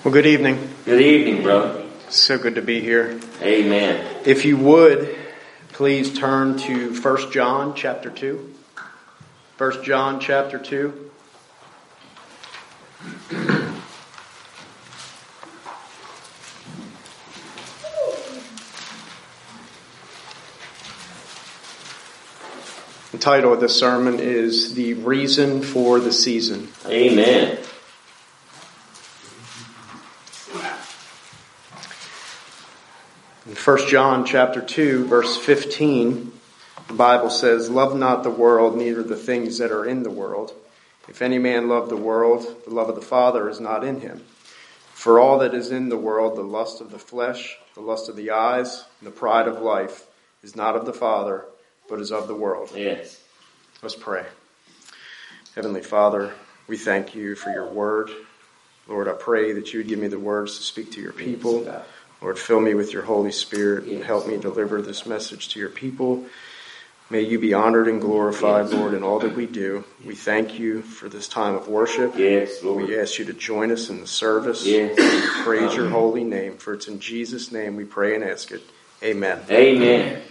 Well, good evening. Good evening, brother. So good to be here. Amen. If you would, please turn to 1 John chapter 2. 1 John chapter 2. The title of this sermon is The Reason for the Season. Amen. In 1 John chapter 2, verse 15, the Bible says, "Love not the world, neither the things that are in the world. If any man love the world, the love of the Father is not in him. For all that is in the world, the lust of the flesh, the lust of the eyes, and the pride of life, is not of the Father, but is of the world." Yes. Let's pray. Heavenly Father, we thank you for your word. Lord, I pray that you would give me the words to speak to your people. Yes, Lord, fill me with your Holy Spirit and help me deliver this message to your people. May you be honored and glorified, Lord, in all that we do. We thank you for this time of worship. Yes, Lord. We ask you to join us in the service. Yes. We praise your holy name, for it's in Jesus' name we pray and ask it. Amen. Amen.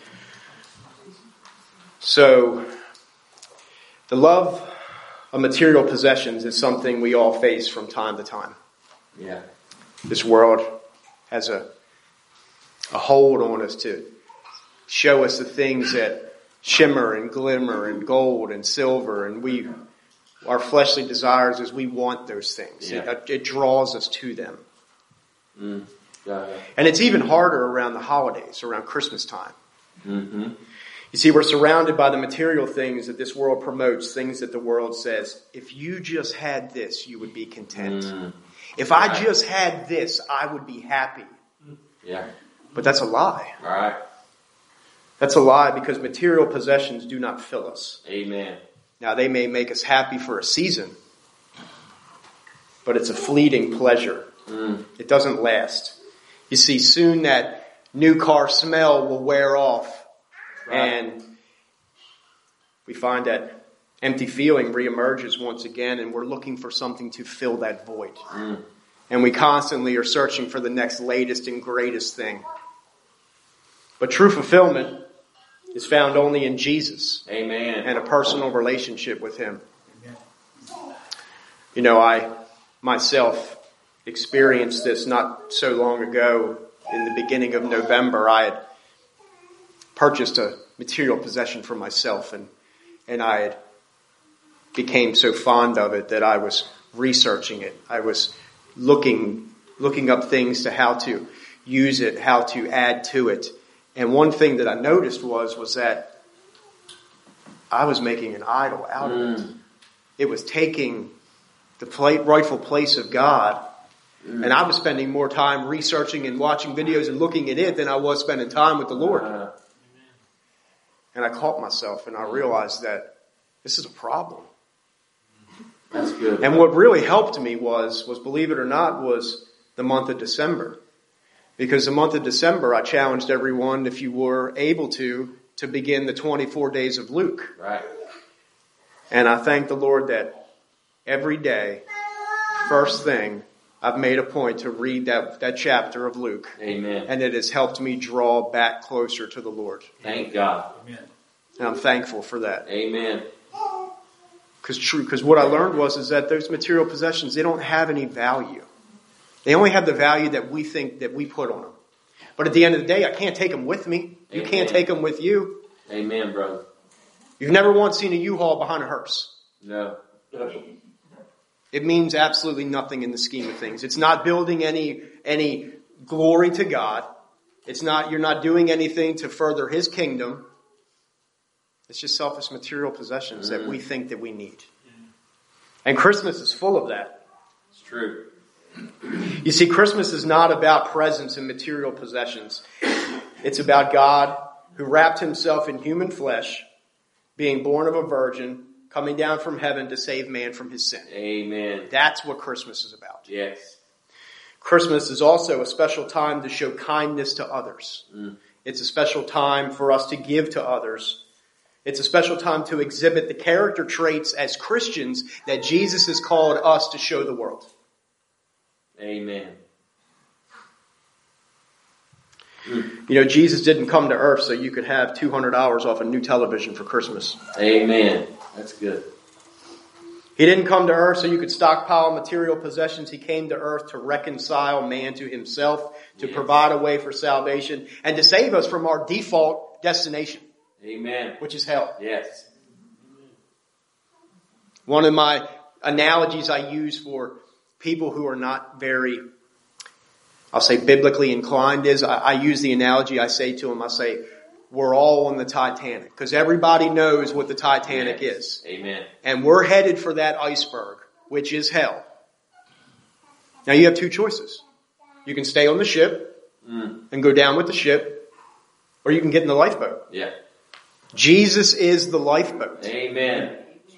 So, the love of material possessions is something we all face from time to time. Yeah. This world has a hold on us to show us the things that shimmer and glimmer and gold and silver, and our fleshly desires is we want those things. Yeah. It draws us to them. Yeah. And it's even harder around the holidays, around Christmas time. Mm-hmm. You see, we're surrounded by the material things that this world promotes, things that the world says, if you just had this, you would be content. If I just had this, I would be happy. Yeah. But that's a lie. All right. That's a lie, because material possessions do not fill us. Amen. Now, they may make us happy for a season, but it's a fleeting pleasure. It doesn't last. You see, soon that new car smell will wear off, and we find that empty feeling reemerges once again, and we're looking for something to fill that void. And we constantly are searching for the next latest and greatest thing. But true fulfillment is found only in Jesus. Amen. And a personal relationship with Him. You know, I myself experienced this not so long ago. In the beginning of November, I had purchased a material possession for myself, and I had became so fond of it that I was researching it. I was looking up things to how to use it, how to add to it. And one thing that I noticed was that I was making an idol out of it. It was taking the rightful place of God. And I was spending more time researching and watching videos and looking at it than I was spending time with the Lord. And I caught myself and I realized that this is a problem. That's good. And what really helped me was believe it or not, was the month of December. Because the month of December, I challenged everyone, if you were able to begin the 24 days of Luke. Right. And I thank the Lord that every day, first thing, I've made a point to read that chapter of Luke. Amen. And it has helped me draw back closer to the Lord. Thank God. Amen. And I'm thankful for that. Amen. Because what I learned is that those material possessions, they don't have any value. They only have the value that we think that we put on them. But at the end of the day, I can't take them with me. You Amen. can't take them with you. Amen, brother. You've never once seen a U-Haul behind a hearse. No. It means absolutely nothing in the scheme of things. It's not building any glory to God. You're not doing anything to further His kingdom. It's just selfish material possessions that we think that we need. And Christmas is full of that. It's true. You see, Christmas is not about presents and material possessions. It's about God who wrapped Himself in human flesh, being born of a virgin, coming down from heaven to save man from his sin. Amen. That's what Christmas is about. Yes. Christmas is also a special time to show kindness to others. It's a special time for us to give to others. It's a special time to exhibit the character traits as Christians that Jesus has called us to show the world. Amen. You know, Jesus didn't come to earth so you could have 200 hours off a new television for Christmas. Amen. That's good. He didn't come to earth so you could stockpile material possessions. He came to earth to reconcile man to himself, to provide a way for salvation, and to save us from our default destination. Amen. Which is hell. Yes. One of my analogies I use for people who are not very, I'll say, biblically inclined is, I use the analogy, I say to them, I say, we're all on the Titanic. Because everybody knows what the Titanic is. Amen. And we're headed for that iceberg, which is hell. Now you have two choices. You can stay on the ship and go down with the ship, or you can get in the lifeboat. Yeah. Jesus is the lifeboat. Amen.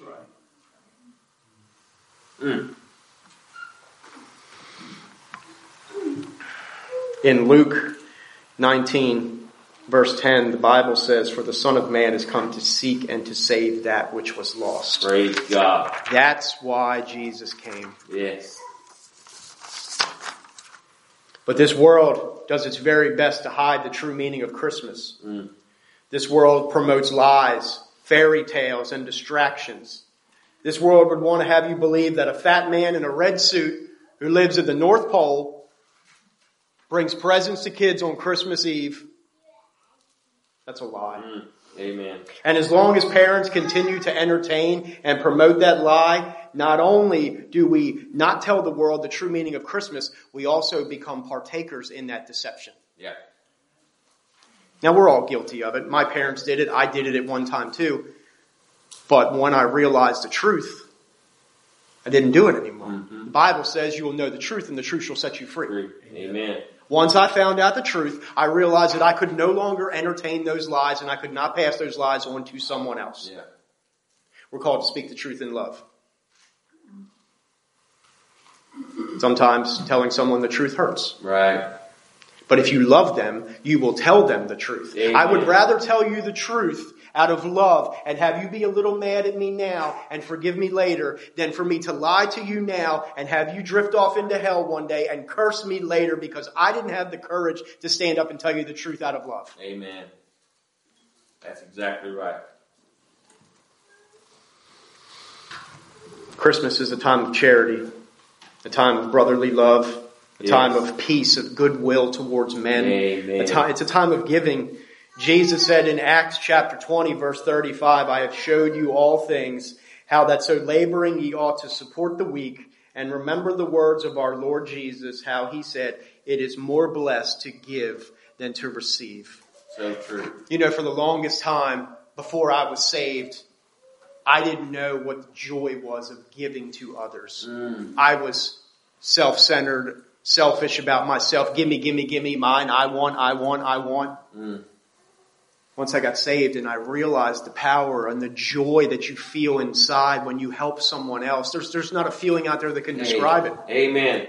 In Luke 19, verse 10, the Bible says, "For the Son of Man has come to seek and to save that which was lost." Praise God. That's why Jesus came. Yes. But this world does its very best to hide the true meaning of Christmas. This world promotes lies, fairy tales, and distractions. This world would want to have you believe that a fat man in a red suit who lives at the North Pole brings presents to kids on Christmas Eve. That's a lie. Amen. And as long as parents continue to entertain and promote that lie, not only do we not tell the world the true meaning of Christmas, we also become partakers in that deception. Yeah. Now, we're all guilty of it. My parents did it. I did it at one time too. But when I realized the truth, I didn't do it anymore. The Bible says you will know the truth and the truth shall set you free. Amen. Once I found out the truth, I realized that I could no longer entertain those lies and I could not pass those lies on to someone else. Yeah. We're called to speak the truth in love. Sometimes telling someone the truth hurts. Right. But if you love them, you will tell them the truth. Amen. I would rather tell you the truth out of love and have you be a little mad at me now and forgive me later than for me to lie to you now and have you drift off into hell one day and curse me later because I didn't have the courage to stand up and tell you the truth out of love. Amen. That's exactly right. Christmas is a time of charity, a time of brotherly love, a time of peace, of goodwill towards men. Amen. It's a time of giving. Jesus said in Acts chapter 20, verse 35, "I have showed you all things, how that so laboring ye ought to support the weak, and remember the words of our Lord Jesus, how he said, it is more blessed to give than to receive." So true. You know, for the longest time, before I was saved, I didn't know what the joy was of giving to others. I was self-centered, selfish about myself. Give me, mine. I want. Once I got saved and I realized the power and the joy that you feel inside when you help someone else, there's not a feeling out there that can describe it. Amen.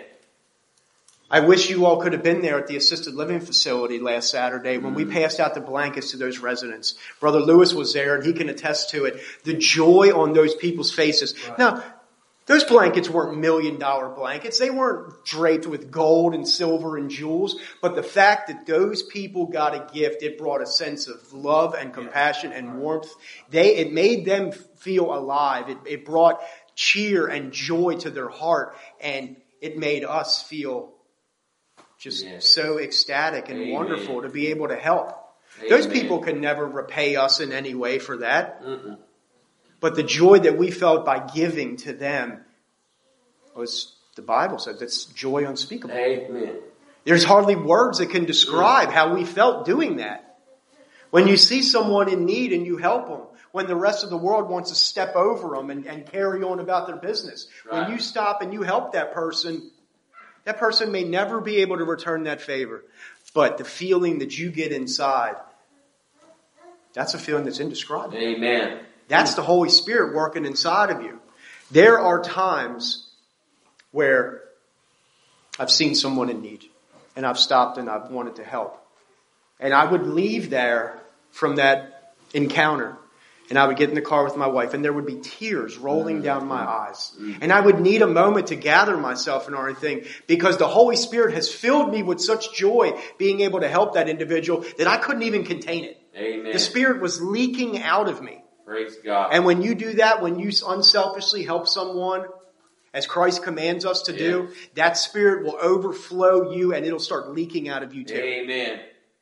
I wish you all could have been there at the assisted living facility last Saturday when we passed out the blankets to those residents. Brother Lewis was there and he can attest to it. The joy on those people's faces. Right. Now, those blankets weren't $1 million blankets. They weren't draped with gold and silver and jewels. But the fact that those people got a gift, it brought a sense of love and compassion and warmth. It made them feel alive. It brought cheer and joy to their heart. And it made us feel just so ecstatic and wonderful to be able to help. Those people can never repay us in any way for that. But the joy that we felt by giving to them was, the Bible said, that's joy unspeakable. Amen. There's hardly words that can describe how we felt doing that. When you see someone in need and you help them, when the rest of the world wants to step over them and carry on about their business. Right. When you stop and you help that person may never be able to return that favor. But the feeling that you get inside, that's a feeling that's indescribable. Amen. That's the Holy Spirit working inside of you. There are times where I've seen someone in need and I've stopped and I've wanted to help. And I would leave there from that encounter And I would get in the car with my wife, and there would be tears rolling down my eyes. And I would need a moment to gather myself and everything, because the Holy Spirit has filled me with such joy being able to help that individual that I couldn't even contain it. Amen. The Spirit was leaking out of me. Praise God. And when you do that, when you unselfishly help someone, as Christ commands us to do, that Spirit will overflow you and it'll start leaking out of you too. Amen.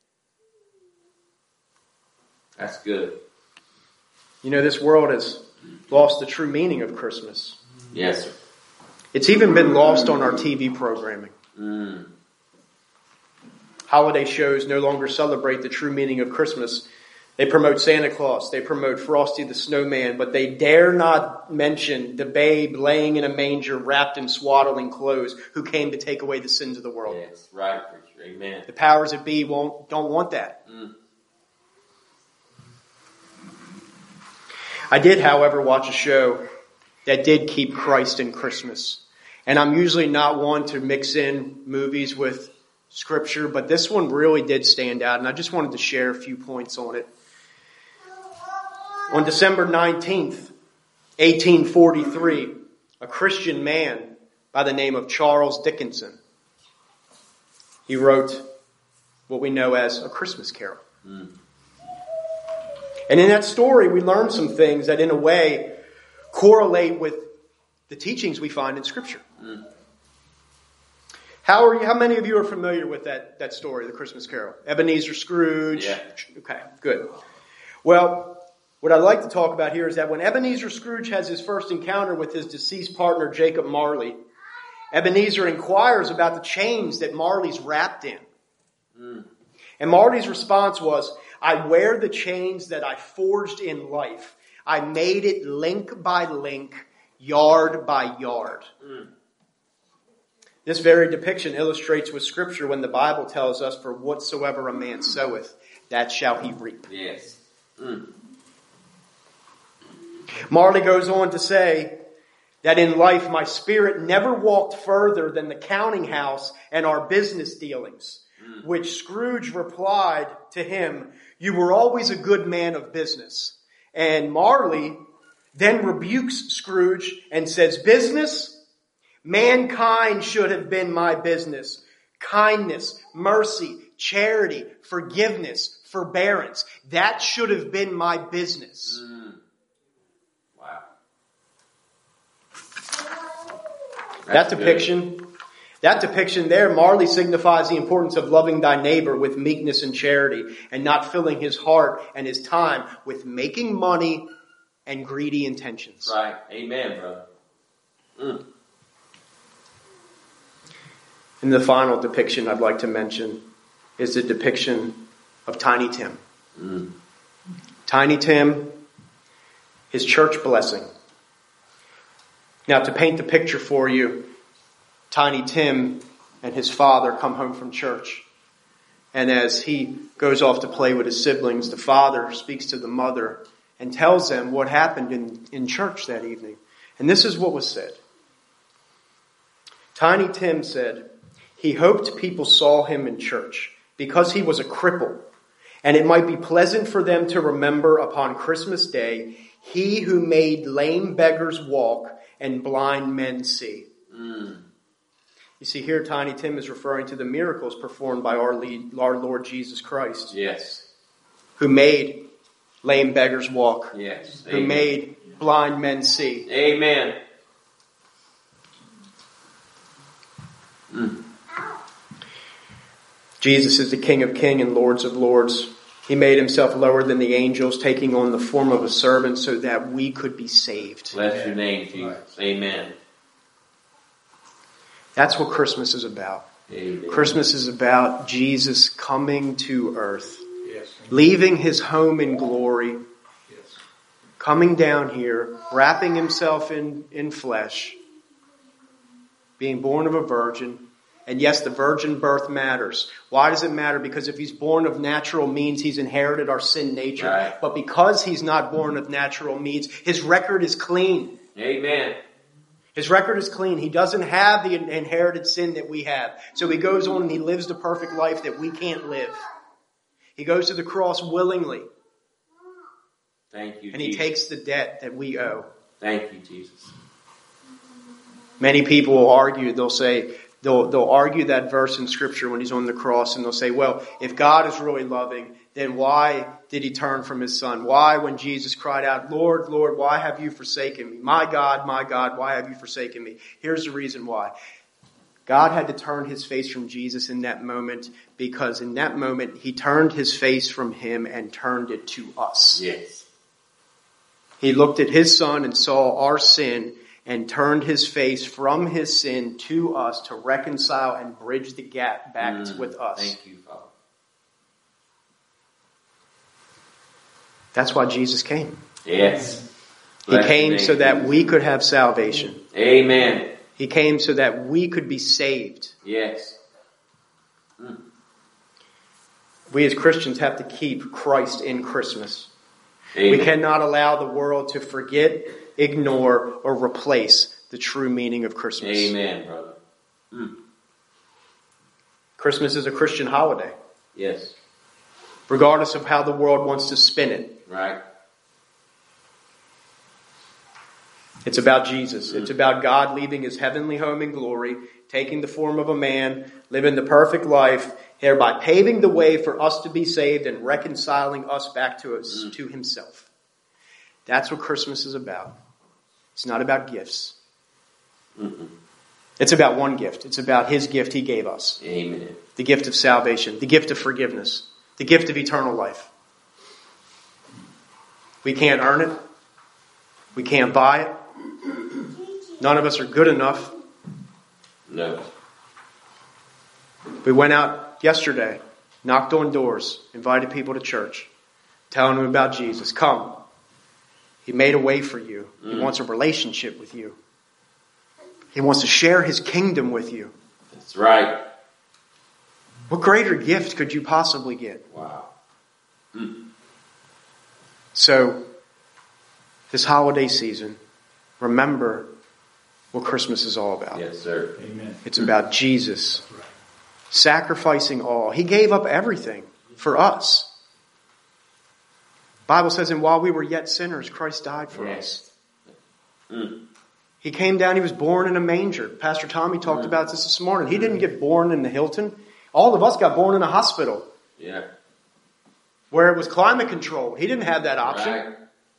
That's good. You know, this world has lost the true meaning of Christmas. Yes, sir. It's even been lost on our TV programming. Holiday shows no longer celebrate the true meaning of Christmas. They promote Santa Claus. They promote Frosty the Snowman, but they dare not mention the babe laying in a manger wrapped in swaddling clothes who came to take away the sins of the world. Yes, right, preacher. Amen. The powers that be don't want that. I did, however, watch a show that did keep Christ in Christmas. And I'm usually not one to mix in movies with Scripture, but this one really did stand out, and I just wanted to share a few points on it. On December 19th, 1843, a Christian man by the name of Charles Dickinson, he wrote what we know as A Christmas Carol. And in that story, we learn some things that in a way correlate with the teachings we find in Scripture. How many of you are familiar with that story, the Christmas Carol? Ebenezer Scrooge? Yeah. Okay, good. Well, what I'd like to talk about here is that when Ebenezer Scrooge has his first encounter with his deceased partner, Jacob Marley, Ebenezer inquires about the chains that Marley's wrapped in. And Marley's response was, I wear the chains that I forged in life. I made it link by link, yard by yard. This very depiction illustrates with Scripture when the Bible tells us, for whatsoever a man soweth, that shall he reap. Yes. Marley goes on to say that in life my spirit never walked further than the counting house and our business dealings, which Scrooge replied to him, you were always a good man of business. And Marley then rebukes Scrooge and says, business? Mankind should have been my business. Kindness, mercy, charity, forgiveness, forbearance. That should have been my business. Wow. That depiction there, Marley signifies the importance of loving thy neighbor with meekness and charity and not filling his heart and his time with making money and greedy intentions. Right. Amen, brother. And the final depiction I'd like to mention is the depiction of Tiny Tim. Tiny Tim, his church blessing. Now, to paint the picture for you, Tiny Tim and his father come home from church. And as he goes off to play with his siblings, the father speaks to the mother and tells them what happened in church that evening. And this is what was said. Tiny Tim said, he hoped people saw him in church because he was a cripple, and it might be pleasant for them to remember upon Christmas Day, he who made lame beggars walk and blind men see. You see, here Tiny Tim is referring to the miracles performed by our Lord Jesus Christ. Yes. Who made lame beggars walk. Yes. Who made blind men see. Amen. Jesus is the King of Kings and Lords of Lords. He made himself lower than the angels, taking on the form of a servant so that we could be saved. Bless your name, Jesus. Amen. That's what Christmas is about. Amen. Christmas is about Jesus coming to earth. Yes. Leaving his home in glory. Yes. Coming down here, wrapping himself in flesh. Being born of a virgin. And yes, the virgin birth matters. Why does it matter? Because if he's born of natural means, he's inherited our sin nature. Right. But because he's not born of natural means, his record is clean. Amen. His record is clean. He doesn't have the inherited sin that we have. So he goes on and he lives the perfect life that we can't live. He goes to the cross willingly. Thank you, And he takes the debt that we owe. Thank you, Jesus. Many people will argue, they'll argue that verse in Scripture when he's on the cross, and they'll say, well, if God is really loving, then why did he turn from his son? Why, when Jesus cried out, Lord, Lord, why have you forsaken me? My God, why have you forsaken me? Here's the reason why. God had to turn his face from Jesus in that moment, because in that moment he turned his face from him and turned it to us. Yes. He looked at his son and saw our sin and turned his face from his sin to us to reconcile and bridge the gap back with us. Thank you, Father. That's why Jesus came. Yes. He came so that we could have salvation. Amen. He came so that we could be saved. Yes. We as Christians have to keep Christ in Christmas. Amen. We cannot allow the world to forget, ignore, or replace the true meaning of Christmas. Amen, brother. Christmas is a Christian holiday. Yes. Regardless of how the world wants to spin it. Right. It's about Jesus. It's about God leaving his heavenly home in glory, taking the form of a man, living the perfect life, thereby paving the way for us to be saved and reconciling us back to us, to himself. That's what Christmas is about. It's not about gifts. It's about one gift. It's about his gift he gave us. Amen. The gift of salvation, the gift of forgiveness, the gift of eternal life. We can't earn it. We can't buy it. None of us are good enough. No. We went out yesterday, knocked on doors, invited people to church, telling them about Jesus. Come. He made a way for you. He wants a relationship with you. He wants to share his kingdom with you. That's right. What greater gift could you possibly get? Wow. So, this holiday season, remember what Christmas is all about. Yes, sir. Amen. It's about Jesus sacrificing all. He gave up everything for us. The Bible says, and while we were yet sinners, Christ died for us. He came down, he was born in a manger. Pastor Tommy talked about this morning. He didn't get born in the Hilton. All of us got born in a hospital. Yeah. Where it was climate controlled. He didn't have that option. Right.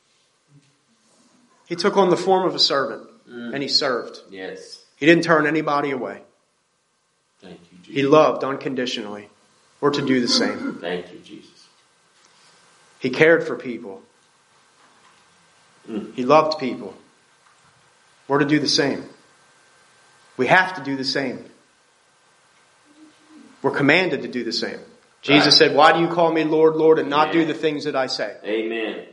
He took on the form of a servant. And he served. Yes. He didn't turn anybody away. Thank you, Jesus. He loved unconditionally. We're to do the same. Thank you, Jesus. He cared for people. He loved people. We're to do the same. We have to do the same. We're commanded to do the same. Jesus said, why do you call me Lord, Lord, and not do the things that I say? Amen.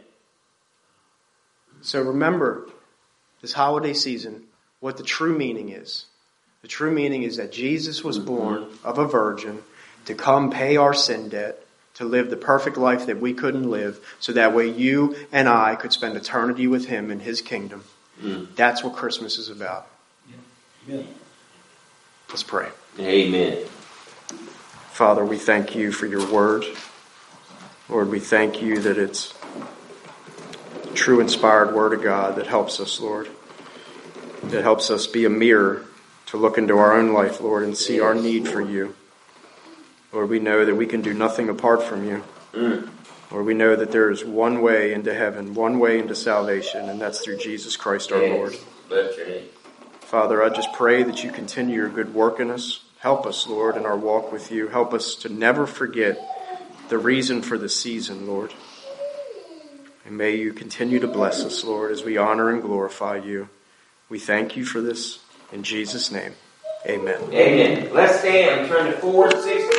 So remember, this holiday season, what the true meaning is. The true meaning is that Jesus was born of a virgin to come pay our sin debt, to live the perfect life that we couldn't live, so that way you and I could spend eternity with him in his kingdom. That's what Christmas is about. Amen. Let's pray. Amen. Father, we thank you for your word. Lord, we thank you that it's a true inspired word of God that helps us, Lord. That helps us be a mirror to look into our own life, Lord, and see our need for you. Lord, we know that we can do nothing apart from you. Lord, we know that there is one way into heaven, one way into salvation, and that's through Jesus Christ our Lord. Bless your name. Father, I just pray that you continue your good work in us. Help us, Lord, in our walk with you. Help us to never forget the reason for the season, Lord. And may you continue to bless us, Lord, as we honor and glorify you. We thank you for this. In Jesus' name, amen. Amen. Let's stand and turn to 460.